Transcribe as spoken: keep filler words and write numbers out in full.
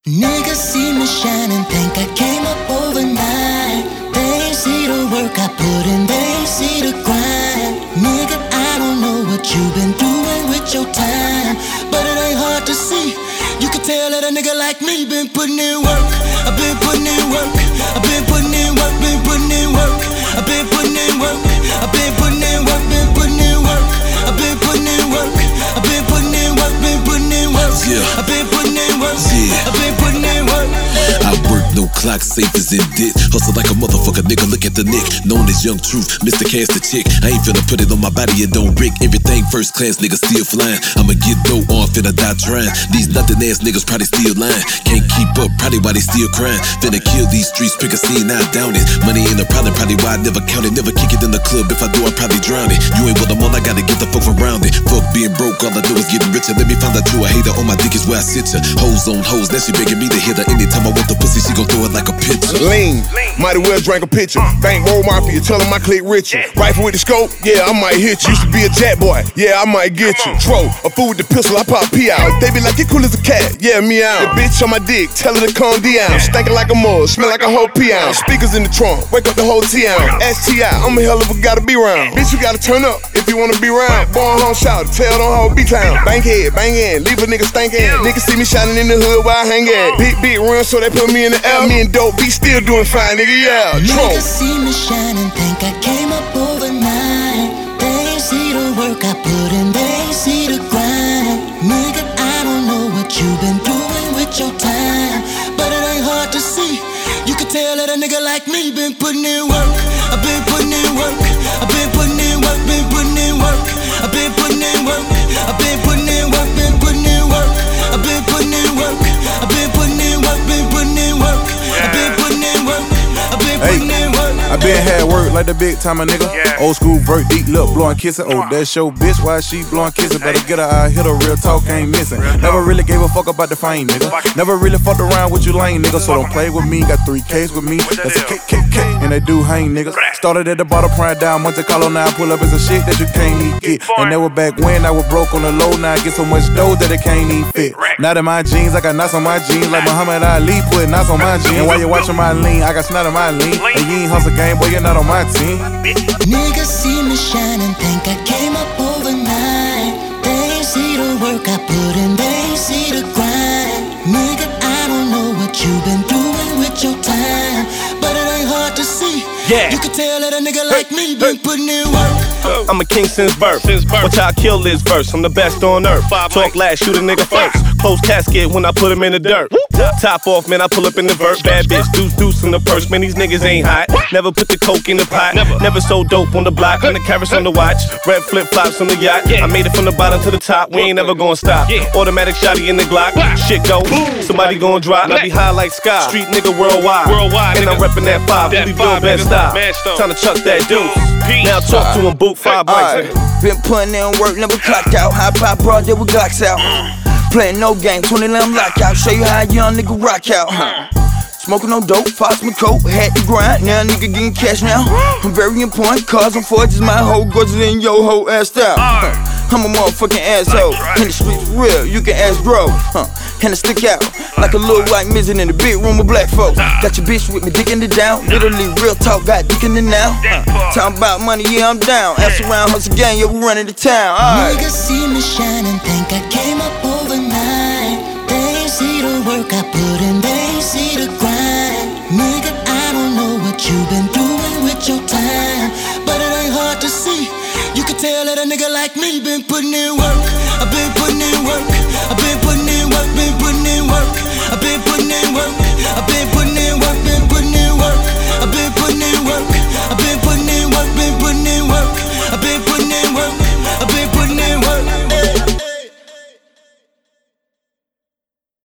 Niggas see me shining, think I came up overnight. They ain't see the work I put in, they ain't see the grind. Nigga, I don't know what you been doing with your time, but it ain't hard to see. You can tell that a nigga like me been putting in work. I've been putting in work. I've been putting in work, been putting in work. I've been putting in work. I've been putting in work, been putting in work. I've been putting in work. I've been putting in work, been putting in work. Yeah. I've been putting in work. Yeah. I've been putting in work. I work no clock, safe as in dit. Hustle like a motherfucker, nigga, look at the nick. Known as Young Truth, Mister Cash the chick. I ain't finna put it on my body, it don't rick. Everything first class, nigga, still flying. I'ma get dope on, finna die trying. These nothing ass niggas probably still lying. Can't keep up, probably why they still crying. Finna kill these streets, pick a scene, I down it. Money ain't a problem, probably why I never count it. Never kick it in the club, if I do, I probably drown it. You ain't what I'm on, I gotta get the fuck around it. Fuck being broke, all I do is getting richer. Let me find out you a hater, on my dick is where I sit ya. Hoes on hoes, that she begging me to hit her. Anytime I want the pussy, she gon' throw it like a pitcher. Lean, might as well drink a pitcher. Bank roll mafia, tell them I click richer. Rifle with the scope, yeah, I might hit you. Used to be a jet boy, yeah, I might get you. Tro, a fool with the pistol, I pop pee out. They be like, you cool as a cat, yeah, meow. The bitch on my dick, tell her to calm down. Stinking like a mug, smell like a whole peon. Speakers in the trunk, wake up the whole town. S T I, I'm a hell of a gotta be round. Bitch, you gotta turn up if you wanna be round. Born home shout, tell don't hold B-town. Bang head, bang in, leave a nigga stankin'. Niggas see me shining in the hood where I hang at. Big, big run, so they put me in the L. Me and Dope B still doing fine, nigga, yeah. Tro. Niggas see me shining, think I came up overnight. They ain't see the work I put in, they ain't see the grind. Nigga, I don't know what you been doing with your time, but it ain't hard to see. You can tell that a nigga like me been putting in work. I've been putting in work. I've been putting in work, been putting in work. I've been putting in work. I've been putting in work, been putting in work. I've been putting in work. I've been putting in work, been putting in work. I've been putting in work. I've been putting in work. I been had work like the big time a nigga. Yeah. Old school vert, deep lip, blowing kissing. Oh, that's your bitch, why she blowing kissing? Better get her out, hit her, real talk ain't missing. Never really gave a fuck about the fame, nigga. Never really fucked around with you lame, nigga. So don't play with me, got three K's with me. That's a K K K, and they do hang, niggas. Started at the bottom, prime down, Monte Carlo, now I pull up as a shit that you can't even get. And that was back when I was broke on the low, now I get so much dough that it can't even fit. Not in my jeans, I got knots on my jeans, like Muhammad Ali put knots on my jeans. And while you watching my lean, I got snot on my lean. And you ain't hustle game, boy, you're not on my team. Niggas see me shining, think I came up overnight. They ain't see the work I put in, they ain't see the grind. Nigga, I don't know what you been doing with your time, but it ain't hard to see. Yeah. You can tell that a nigga like me been putting in work. I'm a king since birth. Watch how I kill this verse. I'm the best on earth. Talk last, shoot a nigga first. Close casket when I put him in the dirt. Top off, man, I pull up in the vert. Bad bitch, deuce, deuce in the purse. Man, these niggas ain't hot. Never put the coke in the pot. Never sold dope on the block. Hundred carats on the watch. Red flip flops on the yacht. I made it from the bottom to the top. We ain't never gonna stop. Automatic shotty in the Glock. Shit go. Somebody gon' drop. I be high like Sky. Street nigga worldwide. And I'm reppin' that five. Louisville best style. Time to chuck that deuce. Now talk to him, boot five bikes. Been putting in work, never clocked out. High pop broad, there with Glocks out. Playing no game, twenty lamb lockout. Show you how a young nigga rock out. Huh. Smoking no dope, Fox my coat, had to grind. Now nigga getting cash now. I'm very important, cause I'm forged my whole gorgeous in your whole ass style. Huh. I'm a motherfucking asshole. In the streets real, you can ask bro. Huh. And I stick out like a little white midget in the big room of black folks. Got your bitch with me dicking it down. Literally real talk, got dicking it now. Uh, talking about money, yeah, I'm down. Ass around, hustle gang, yeah, we running the town. Right. Niggas see me shining, think I came up overnight. They ain't see the work I put in, they ain't see the grind. Nigga, I don't know what you been doing with your time, but it ain't hard to see. You can tell that a nigga like me been putting in work. I've been putting in work. I've been putting in